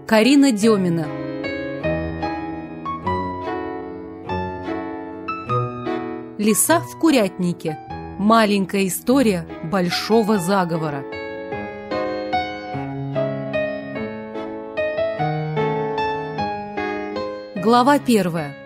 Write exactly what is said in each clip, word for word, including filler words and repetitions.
Карина Демина. Лиса в курятнике. Маленькая история большого заговора. Глава первая.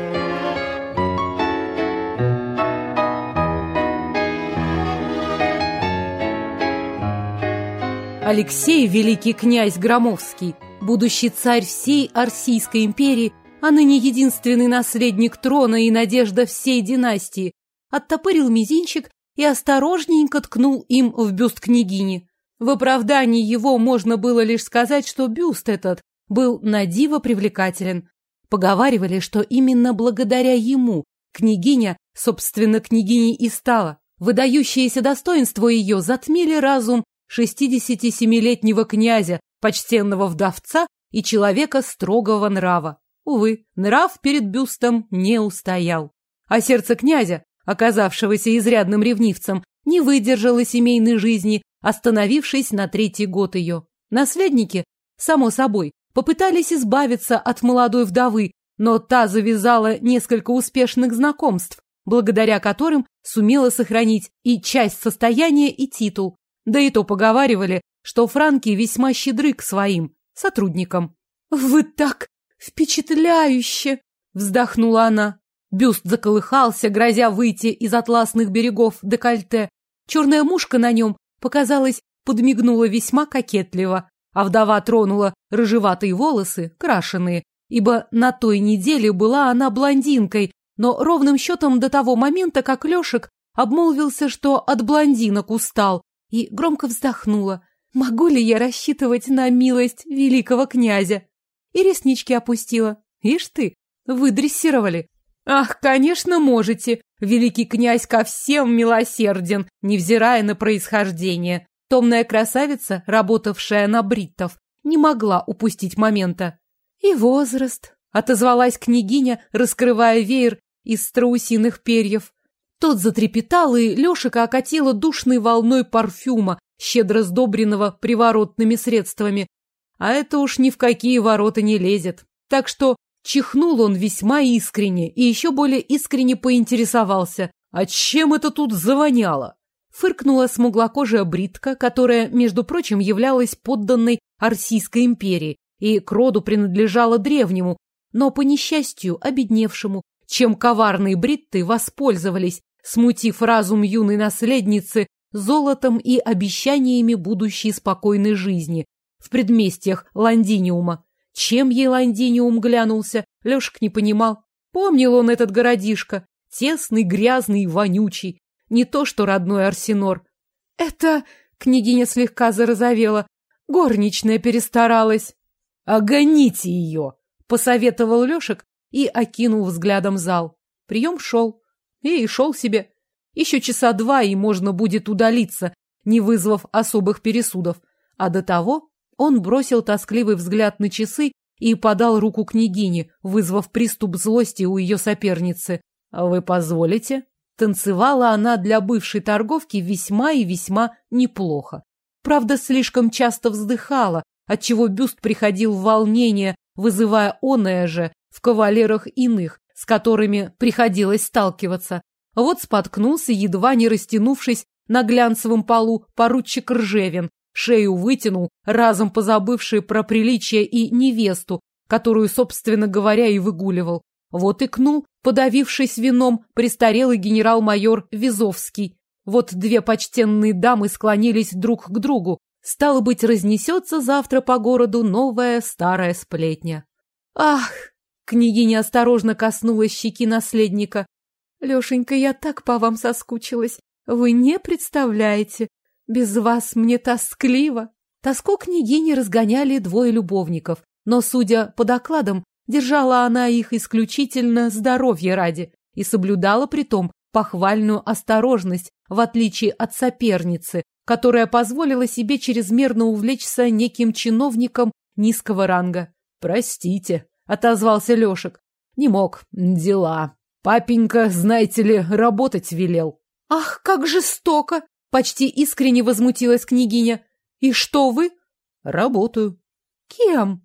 Алексей, великий князь Громовский, будущий царь всей Арсийской империи, а ныне единственный наследник трона и надежда всей династии, оттопырил мизинчик и осторожненько ткнул им в бюст княгини. В оправдании его можно было лишь сказать, что бюст этот был надиво привлекателен. Поговаривали, что именно благодаря ему княгиня, собственно, княгиней и стала. Выдающиеся достоинства ее затмили разум шестидесятисемилетнего князя, почтенного вдовца и человека строгого нрава. Увы, нрав перед бюстом не устоял. А сердце князя, оказавшегося изрядным ревнивцем, не выдержало семейной жизни, остановившись на третий год ее. Наследники, само собой, попытались избавиться от молодой вдовы, но та завязала несколько успешных знакомств, благодаря которым сумела сохранить и часть состояния, и титул. Да и то поговаривали, что франки весьма щедры к своим сотрудникам. «Вы так впечатляюще!» — вздохнула она. Бюст заколыхался, грозя выйти из атласных берегов декольте. Черная мушка на нем, показалось, подмигнула весьма кокетливо, а вдова тронула рыжеватые волосы, крашеные, ибо на той неделе была она блондинкой, но ровным счетом до того момента, как Лешек обмолвился, что от блондинок устал, и громко вздохнула. «Могу ли я рассчитывать на милость великого князя?» И реснички опустила. «Ишь ты, выдрессировали!» «Ах, конечно, можете! Великий князь ко всем милосерден, невзирая на происхождение!» Томная красавица, работавшая на бриттов, не могла упустить момента. «И возраст!» — отозвалась княгиня, раскрывая веер из страусиных перьев. Тот затрепетал, и Лешика окатило душной волной парфюма, щедро сдобренного приворотными средствами. А это уж ни в какие ворота не лезет. Так что чихнул он весьма искренне и еще более искренне поинтересовался, а чем это тут завоняло? Фыркнула смуглокожая бритка, которая, между прочим, являлась подданной Арсийской империи и к роду принадлежала древнему, но, по несчастью, обедневшему, чем коварные бритты воспользовались, смутив разум юной наследницы золотом и обещаниями будущей спокойной жизни в предместьях Лондиниума. Чем ей Лондиниум глянулся, Лешек не понимал. Помнил он этот городишко, тесный, грязный и вонючий, не то что родной Арсинор. «Это...» — княгиня слегка зарозовела. «Горничная перестаралась». «Огоните ее!» — посоветовал Лешек и окинул взглядом зал. Прием шел. И шел себе. Еще часа два, и можно будет удалиться, не вызвав особых пересудов. А до того он бросил тоскливый взгляд на часы и подал руку княгине, вызвав приступ злости у ее соперницы. «Вы позволите?» Танцевала она для бывшей торговки весьма и весьма неплохо. Правда, слишком часто вздыхала, отчего бюст приходил в волнение, вызывая оное же в кавалерах иных, с которыми приходилось сталкиваться. Вот споткнулся, едва не растянувшись на глянцевом полу, поручик Ржевин, шею вытянул, разом позабывший про приличие и невесту, которую, собственно говоря, и выгуливал. Вот икнул, подавившись вином, престарелый генерал-майор Визовский. Вот две почтенные дамы склонились друг к другу. Стало быть, разнесется завтра по городу новая старая сплетня. «Ах!» — княгиня осторожно коснулась щеки наследника. «Лешенька, я так по вам соскучилась. Вы не представляете. Без вас мне тоскливо». Тоску княгини разгоняли двое любовников, но, судя по докладам, держала она их исключительно здоровья ради и соблюдала притом похвальную осторожность, в отличие от соперницы, которая позволила себе чрезмерно увлечься неким чиновником низкого ранга. «Простите», — отозвался Лешек. «Не мог. Дела. Папенька, знаете ли, работать велел». «Ах, как жестоко!» — почти искренне возмутилась княгиня. «И что вы?» «Работаю». «Кем?»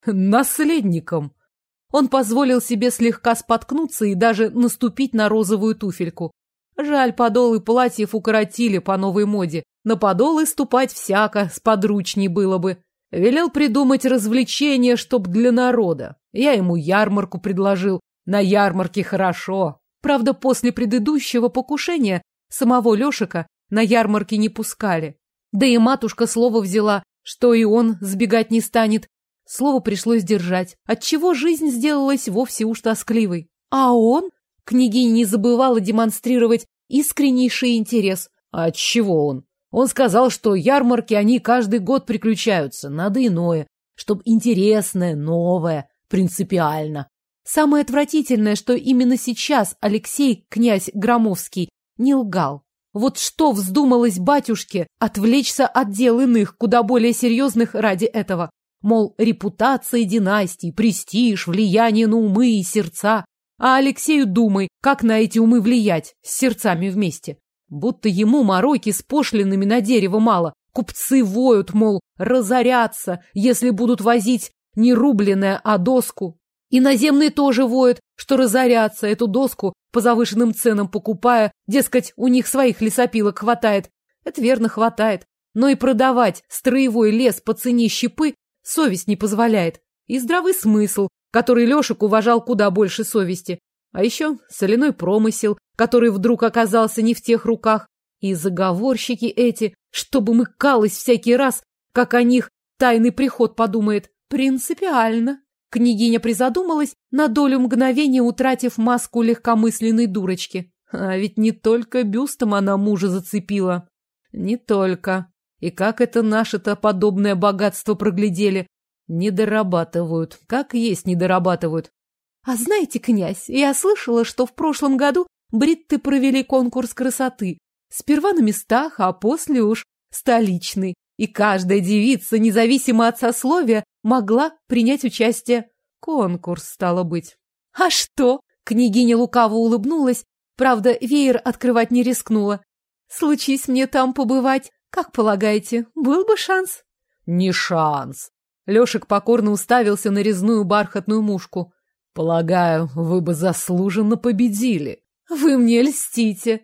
наследником. Он позволил себе слегка споткнуться и даже наступить на розовую туфельку. Жаль, подолы платьев укоротили по новой моде. На подолы ступать всяко сподручней было бы. Велел придумать развлечение, чтоб для народа. Я ему ярмарку предложил. На ярмарке хорошо. Правда, после предыдущего покушения самого Лешика на ярмарке не пускали. Да и матушка слово взяла, что и он сбегать не станет. Слово пришлось держать, отчего жизнь сделалась вовсе уж тоскливой. А он? Княгиня не забывала демонстрировать искреннейший интерес. А отчего он? Он сказал, что ярмарки они каждый год приключаются, надо иное, чтоб интересное, новое, принципиально. Самое отвратительное, что именно сейчас Алексей, князь Громовский, не лгал. Вот что вздумалось батюшке отвлечься от дел иных, куда более серьезных ради этого. Мол, репутация династии, престиж, влияние на умы и сердца. А Алексею думай, как на эти умы влиять, с сердцами вместе. Будто ему мороки с пошлинами на дерево мало. Купцы воют, мол, разорятся, если будут возить не рубленное, а доску. Иноземные тоже воют, что разорятся, эту доску по завышенным ценам покупая, дескать, у них своих лесопилок хватает. Это верно хватает. Но и продавать строевой лес по цене щепы совесть не позволяет. И здравый смысл, который Лешек уважал куда больше совести. А еще соляной промысел, который вдруг оказался не в тех руках. И заговорщики эти, чтобы мыкалось всякий раз, как о них тайный приход подумает. Принципиально. Княгиня призадумалась, на долю мгновения утратив маску легкомысленной дурочки. А ведь не только бюстом она мужа зацепила. Не только. И как это наше-то подобное богатство проглядели? Не дорабатывают. Как есть не дорабатывают. А знаете, князь, я слышала, что в прошлом году бритты провели конкурс красоты. Сперва на местах, а после уж столичный. И каждая девица, независимо от сословия, могла принять участие. Конкурс, стало быть. А что? Княгиня лукаво улыбнулась, правда, веер открывать не рискнула. Случись мне там побывать, как полагаете, был бы шанс? Не шанс. Лешек покорно уставился на резную бархатную мушку. Полагаю, вы бы заслуженно победили. Вы мне льстите.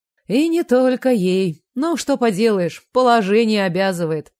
И не только ей. Ну, что поделаешь, положение обязывает.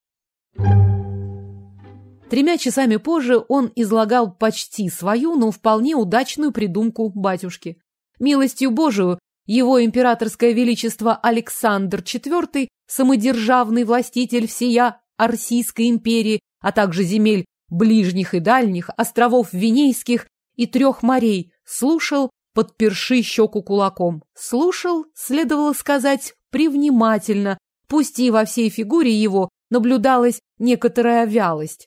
Тремя часами позже он излагал почти свою, но вполне удачную придумку батюшки. Милостью Божию, его императорское величество Александр четвёртый, самодержавный властитель всея Российской империи, а также земель ближних и дальних, островов Винейских и трех морей, слушал, подперши щеку кулаком. Слушал, следовало сказать, привнимательно, пусть и во всей фигуре его наблюдалась некоторая вялость.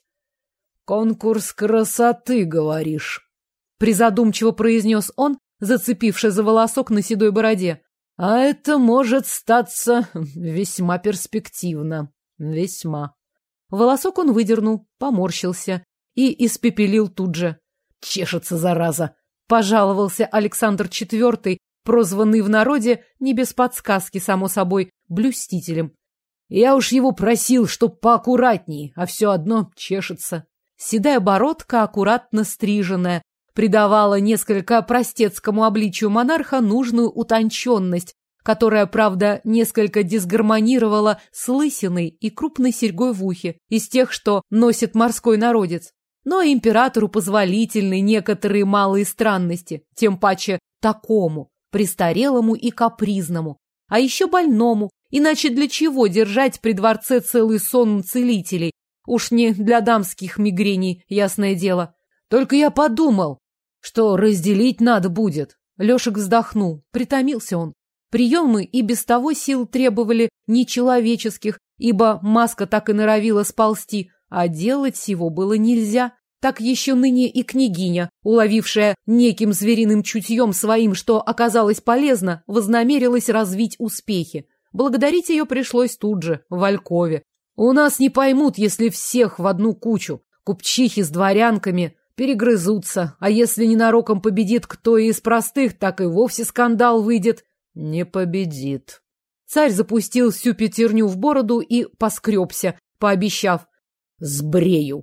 «Конкурс красоты, говоришь?» Призадумчиво произнес он, зацепившись за волосок на седой бороде. «А это может статься весьма перспективно. Весьма». Волосок он выдернул, поморщился и испепелил тут же. «Чешется, зараза!» — пожаловался Александр четвёртый, прозванный в народе, не без подсказки, само собой, блюстителем. «Я уж его просил, чтоб поаккуратней, а все одно чешется». Седая бородка, аккуратно стриженная, придавала несколько простецкому обличию монарха нужную утонченность, которая, правда, несколько дисгармонировала с лысиной и крупной серьгой в ухе, из тех, что носит морской народец. Но императору позволительны некоторые малые странности, тем паче такому, престарелому и капризному, а еще больному, иначе для чего держать при дворце целый сон целителей? Уж не для дамских мигрений, ясное дело. Только я подумал, что разделить надо будет. Лешек вздохнул, притомился он. Приемы и без того сил требовали нечеловеческих, ибо маска так и норовила сползти, а делать сего было нельзя. Так еще ныне и княгиня, уловившая неким звериным чутьем своим, что оказалось полезно, вознамерилась развить успехи. Благодарить ее пришлось тут же, в Алькове. У нас не поймут, если всех в одну кучу. Купчихи с дворянками перегрызутся, а если ненароком победит кто из простых, так и вовсе скандал выйдет. Не победит. Царь запустил всю пятерню в бороду и поскребся, пообещав: «Сбрею».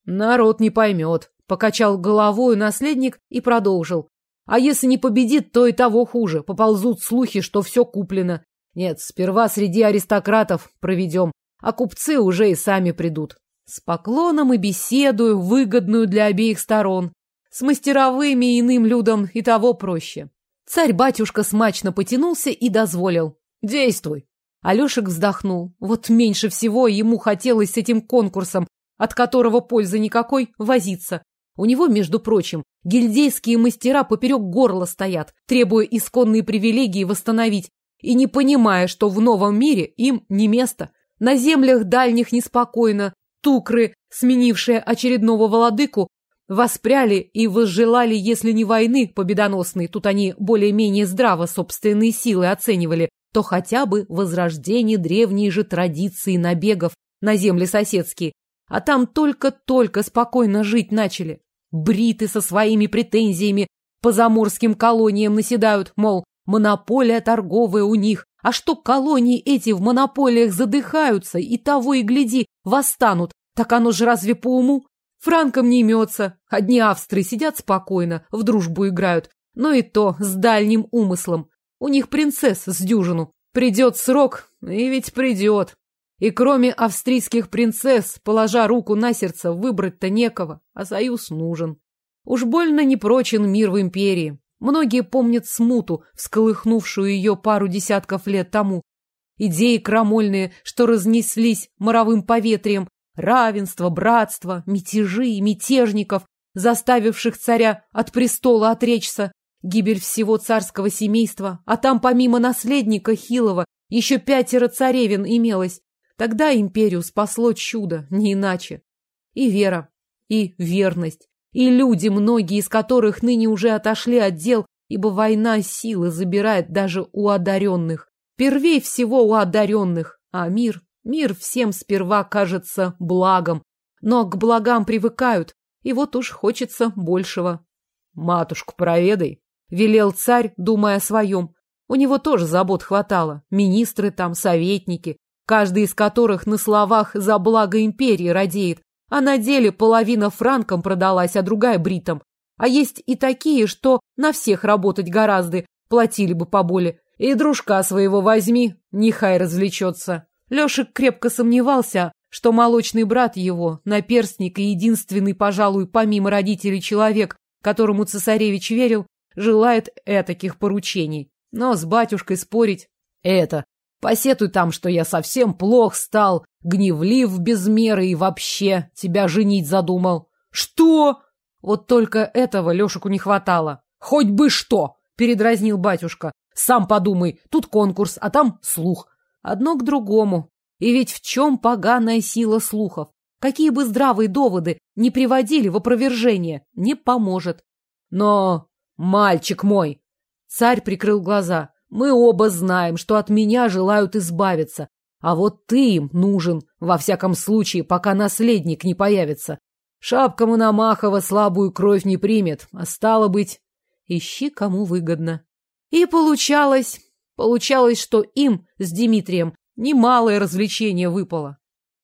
Народ не поймет, покачал головой наследник и продолжил. А если не победит, то и того хуже. Поползут слухи, что все куплено. Нет, сперва среди аристократов проведем, а купцы уже и сами придут. С поклоном и беседую, выгодную для обеих сторон. С мастеровыми и иным людям и того проще. Царь-батюшка смачно потянулся и дозволил. Действуй. Алешек вздохнул. Вот меньше всего ему хотелось с этим конкурсом, от которого пользы никакой, возиться. У него, между прочим, гильдейские мастера поперек горла стоят, требуя исконные привилегии восстановить, и не понимая, что в новом мире им не место. На землях дальних неспокойно, тукры, сменившие очередного владыку, воспряли и возжелали, если не войны победоносной, тут они более-менее здраво собственные силы оценивали, то хотя бы возрождение древней же традиции набегов на земли соседские. А там только-только спокойно жить начали. Бриты со своими претензиями по заморским колониям наседают, мол, монополия торговая у них, а что колонии эти в монополиях задыхаются и того и гляди восстанут, так оно же разве по уму? Франкам не имется, одни австры сидят спокойно, в дружбу играют, но и то с дальним умыслом. У них принцесс с дюжину. Придет срок, и ведь придет. И кроме австрийских принцесс, положа руку на сердце, выбрать-то некого, а союз нужен. Уж больно непрочен мир в империи. Многие помнят смуту, всколыхнувшую ее пару десятков лет тому. Идеи крамольные, что разнеслись моровым поветрием, равенство, братство, мятежи, мятежников, заставивших царя от престола отречься, гибель всего царского семейства, а там помимо наследника Хилова еще пятеро царевин имелось. Тогда империю спасло чудо, не иначе. И вера, и верность, и люди, многие из которых ныне уже отошли от дел, ибо война силы забирает даже у одаренных. Первей всего у одаренных, а мир, мир всем сперва кажется благом, но к благам привыкают, и вот уж хочется большего. «Матушку проведай», — велел царь, думая о своем. У него тоже забот хватало, министры там, советники, каждый из которых на словах за благо империи радеет, а на деле половина франкам продалась, а другая бритам. А есть и такие, что на всех работать гораздо, платили бы поболе. И дружка своего возьми, нехай развлечется. Лешек крепко сомневался, что молочный брат его, наперстник и единственный, пожалуй, помимо родителей человек, которому цесаревич верил, желает этаких поручений. Но с батюшкой спорить — это... Посетуй там, что я совсем плох стал, гневлив без меры и вообще тебя женить задумал. Что? Вот только этого Лешику не хватало. Хоть бы что, передразнил батюшка. Сам подумай, тут конкурс, а там слух. Одно к другому. И ведь в чем поганая сила слухов? Какие бы здравые доводы не приводили в опровержение, не поможет. Но, мальчик мой, царь прикрыл глаза. Мы оба знаем, что от меня желают избавиться, а вот ты им нужен, во всяком случае, пока наследник не появится. Шапка Мономахова слабую кровь не примет, а стало быть, ищи кому выгодно. И получалось, получалось, что им с Дмитрием немалое развлечение выпало.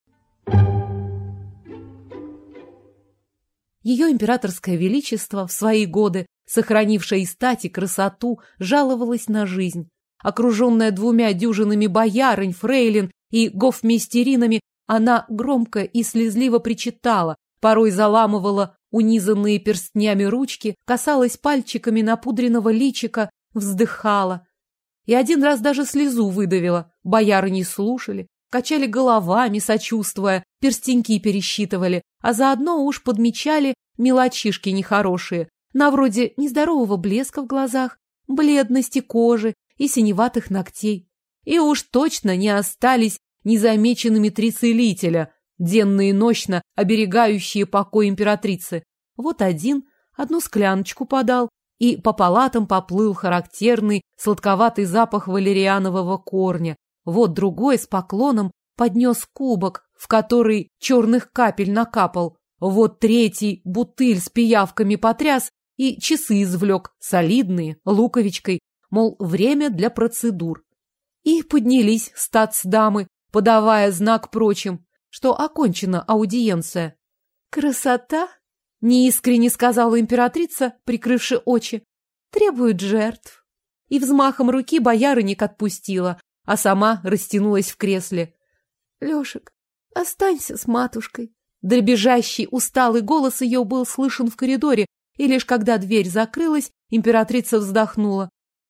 Ее императорское величество в свои годы, сохранившая и стать, и красоту, жаловалась на жизнь. Окруженная двумя дюжинами боярынь, фрейлин и гофмейстеринами, она громко и слезливо причитала, порой заламывала унизанные перстнями ручки, касалась пальчиками напудренного личика, вздыхала. И один раз даже слезу выдавила. Бояры не слушали, качали головами, сочувствуя, перстеньки пересчитывали, а заодно уж подмечали мелочишки нехорошие, на вроде нездорового блеска в глазах, бледности кожи и синеватых ногтей. И уж точно не остались незамеченными три целителя, денно и нощно оберегающие покой императрицы. Вот один одну скляночку подал, и по палатам поплыл характерный сладковатый запах валерианового корня. Вот другой с поклоном поднес кубок, в который черных капель накапал. Вот третий бутыль с пиявками потряс и часы извлек, солидные, луковичкой, мол, время для процедур. И поднялись статсдамы, подавая знак прочим, что окончена аудиенция. Красота, неискренне сказала императрица, прикрывши очи, требует жертв. И взмахом руки боярыник отпустила, а сама растянулась в кресле. Лешек, останься с матушкой. Дребезжащий, усталый голос ее был слышен в коридоре, и лишь когда дверь закрылась, императрица вздохнула.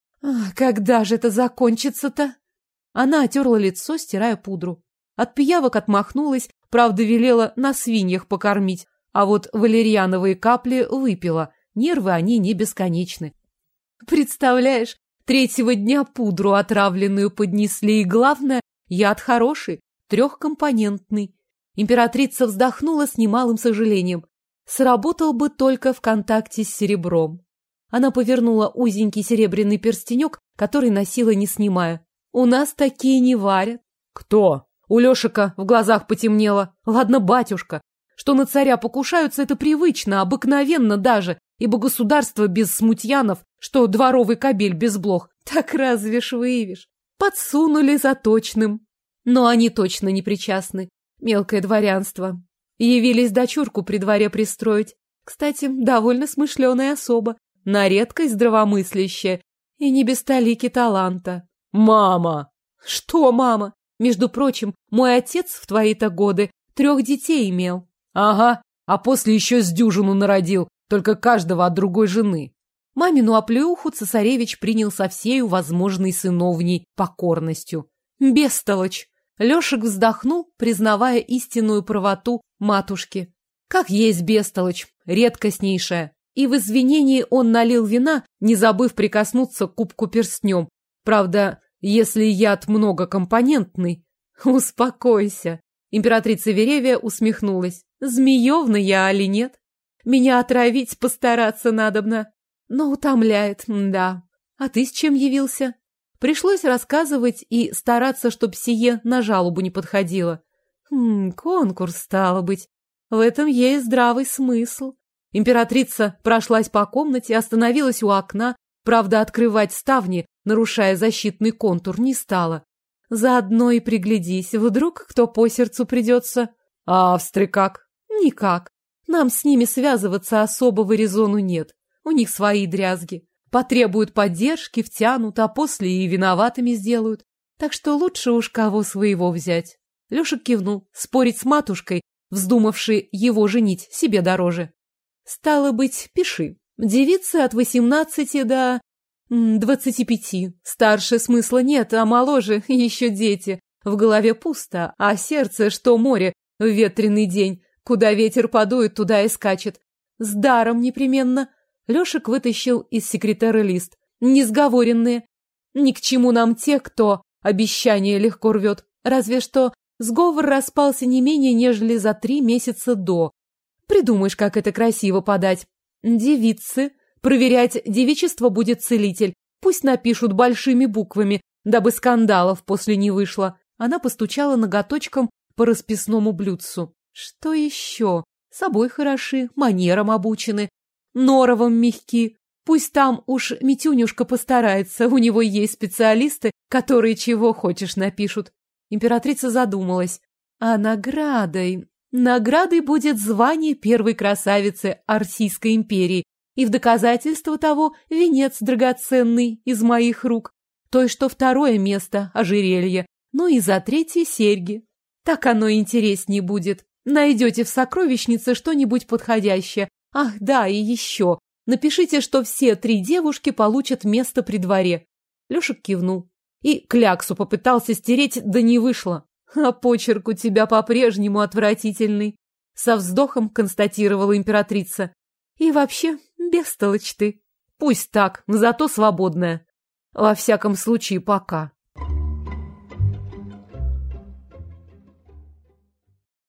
«Когда же это закончится-то?» Она отерла лицо, стирая пудру. От пиявок отмахнулась, правда, велела на свиньях покормить, а вот валерьяновые капли выпила, нервы они не бесконечны. «Представляешь, третьего дня пудру отравленную поднесли, и главное, яд хороший, трехкомпонентный». Императрица вздохнула с немалым сожалением. Сработал бы только в контакте с серебром. Она повернула узенький серебряный перстенек, который носила не снимая. У нас такие не варят. Кто? У Лешика в глазах потемнело. Ладно, батюшка. Что на царя покушаются, это привычно, обыкновенно даже, ибо государство без смутьянов, что дворовый кобель без блох. Так разве ж выявишь? Подсунули за точным. Но они точно не причастны. Мелкое дворянство. Явились дочурку при дворе пристроить. Кстати, довольно смышленая особа, на редкость здравомыслящая и не без толики таланта. «Мама!» «Что, мама? Между прочим, мой отец в твои-то годы трех детей имел». «Ага, а после еще с дюжину народил, только каждого от другой жены». Мамину оплеуху цесаревич принял со всею возможной сыновней покорностью. «Бестолочь!» Лешек вздохнул, признавая истинную правоту матушки. Как есть бестолочь, редкостнейшая. И в извинении он налил вина, не забыв прикоснуться к кубку перстнем. Правда, если яд многокомпонентный... Успокойся. Императрица Веревия усмехнулась. Змеевна я, али нет? Меня отравить постараться надобно. Но утомляет, да. А ты с чем явился? Пришлось рассказывать и стараться, чтоб сие на жалобу не подходило. Хм, конкурс, стало быть. В этом есть здравый смысл. Императрица прошлась по комнате, остановилась у окна, правда, открывать ставни, нарушая защитный контур, не стала. Заодно и приглядись, вдруг кто по сердцу придется. А австры как? Никак. Нам с ними связываться особого резону нет. У них свои дрязги. Потребуют поддержки, втянут, а после и виноватыми сделают. Так что лучше уж кого своего взять. Лешек кивнул. Спорить с матушкой, вздумавшей его женить, себе дороже. Стало быть, пиши. Девицы от восемнадцати до двадцати пяти. Старше смысла нет, а моложе еще дети. В голове пусто, а сердце, что море в ветреный день. Куда ветер подует, туда и скачет. С даром непременно. Лешек вытащил из секретера лист. Несговоренные. Ни к чему нам те, кто обещание легко рвет. Разве что сговор распался не менее, нежели за три месяца до. Придумаешь, как это красиво подать. Девицы. Проверять девичество будет целитель. Пусть напишут большими буквами, дабы скандалов после не вышло. Она постучала ноготочком по расписному блюдцу. Что еще? Собой хороши, манерам обучены. Норовом мягки. Пусть там уж Митюнюшка постарается, у него есть специалисты, которые чего хочешь напишут. Императрица задумалась. А наградой... Наградой будет звание первой красавицы Арсийской империи, и в доказательство того венец драгоценный из моих рук, той, что второе место — ожерелье, ну и за третье — серьги. Так оно интереснее будет. Найдете в сокровищнице что-нибудь подходящее. Ах, да, и еще. Напишите, что все три девушки получат место при дворе. Лешек кивнул. И кляксу попытался стереть, да не вышло. А почерк у тебя по-прежнему отвратительный. Со вздохом констатировала императрица. И вообще, бестолочь ты. Пусть так, зато свободная. Во всяком случае, пока.